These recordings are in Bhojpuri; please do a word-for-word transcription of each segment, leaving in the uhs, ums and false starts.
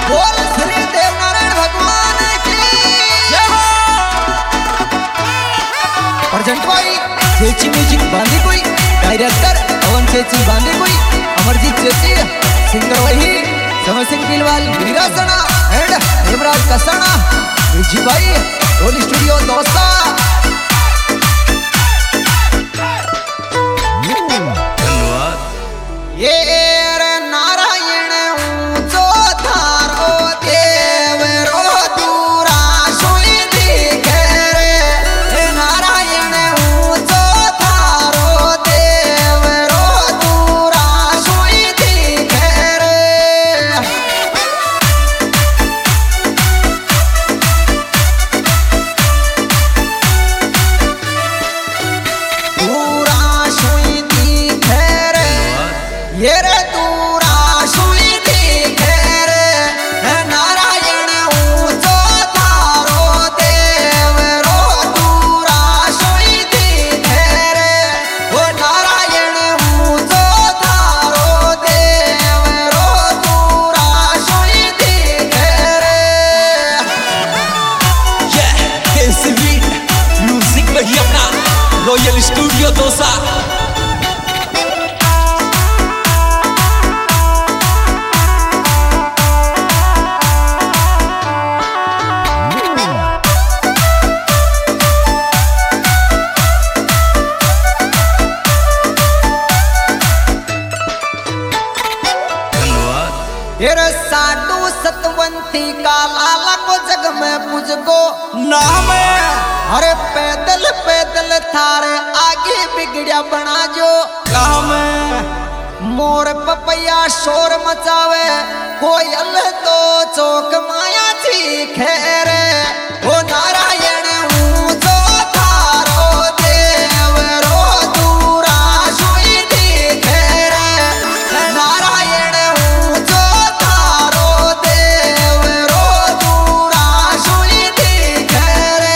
बोल श्री देवनारायण भगवान की जय हो। अर्जेंट भाई चेची म्यूजिक बांधी कोई डायरेक्टर पवन चेची बांधी कोई अमरजीत चेची सिंगर वही समय सिंह बिलवाल वीरासना एंड हेमराज कसाना जी भाई रोल स्टूडियो दोसा। ये नारायण ऊंचो थारो देव रो दूरा सोई दिखे रे। नारायण ऊंचो थारो देव रो दूरा सोई दिखे रे। दूरा सोई दिखे रे ये रे दूरा सुई दिखे रे। नारायण ऊंचो थारो देव रो दूरा सुई दिखे रे। ओ नारायण ऊंचो थारो देव रो दूरा सुई दिखे रे। केसरी म्यूजिक वही अपना रॉयल स्टूडियो दोसा। तेरे साधु सतवंती का लाला को जग में मुझको नाम है। अरे पैदल पैदल थारे आगे बिगड़िया बना जो काम है। मोर पपैया शोर मचावे कोयल तो चौक माया चीखे रे। ओ नारायण ऊंचो थारो देव रो दूरा सुई दिखे रे। नारायण ऊंचो थारो देव रो दूरा सुई दिखे रे।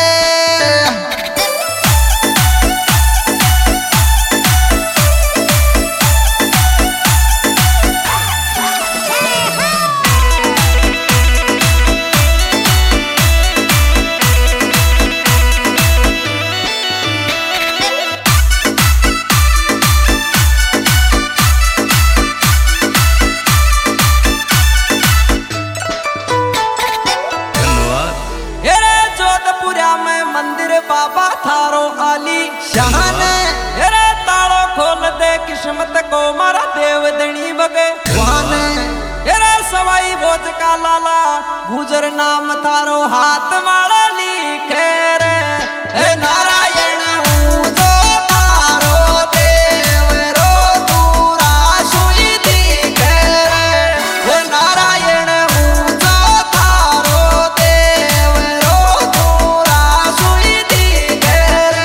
मंदिर बाबा थारो आली शान रे। तालो खोल दे किस्मत को मारा देव दणी बगे वान रे। सवाई भोज का लाला गुजर नाम थारो हाथ माला लिखे रे। नारायण ऊंचो थारो देव रो दूरा सुई दिखे रे। नारायण ऊंचो थारो देव रो दूरा सुई दिखे रे।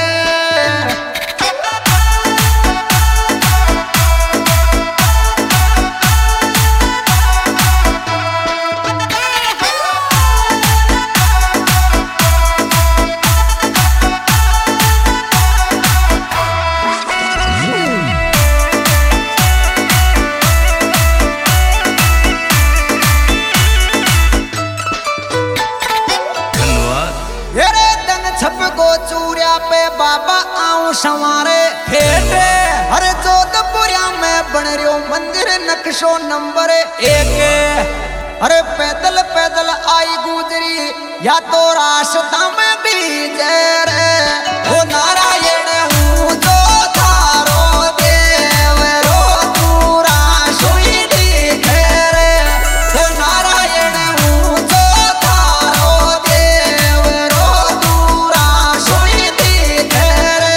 छप गो चूरिया पे बाबा आऊं संवारे फेटे। अरे जोधपुरिया में बन रियो मंदिर नक्शो नंबर एक। अरे पैदल पैदल आई गुजरी या तो रास्ता में बीजे रे। ओ नारायण ऊंचो थारो देव रो दूरा सुई दिखे रे। ओ नारायण ऊंचो थारो देव रो दूरा सुई दिखे रे।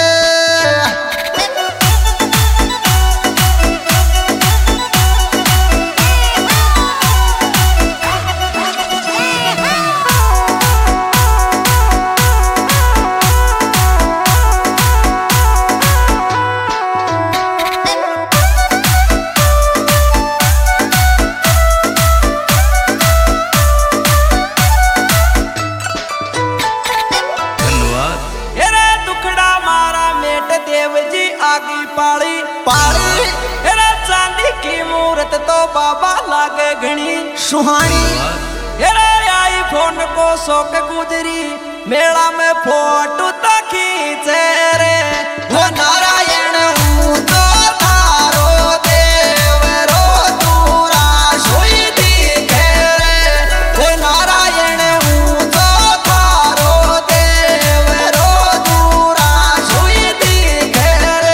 आगी पाली पाली चांदी की मूर्त तो बाबा लागे घनी सुहानी। आई फोन को शौक गुजरी मेला में फोटो तो खींचे रे वो नारायण हूँ तो थारो देव रो दूरा सोई दिखे रे वो नारायण हूँ तो थारो देव रो दूरा सोई दिखे रे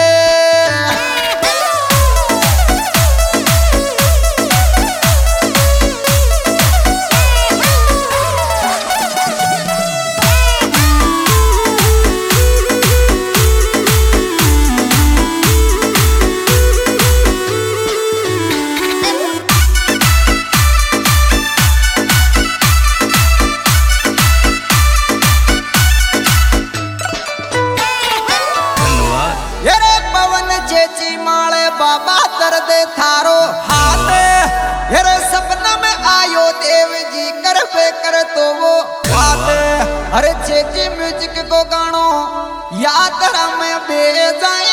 येरे पवन चेची माळे बाबा दर्द थारो हाथ येरे सपना में आयो देव जी कर पे कर तो वो बात अरे चेची म्यूजिक को गानो याद में बे जाए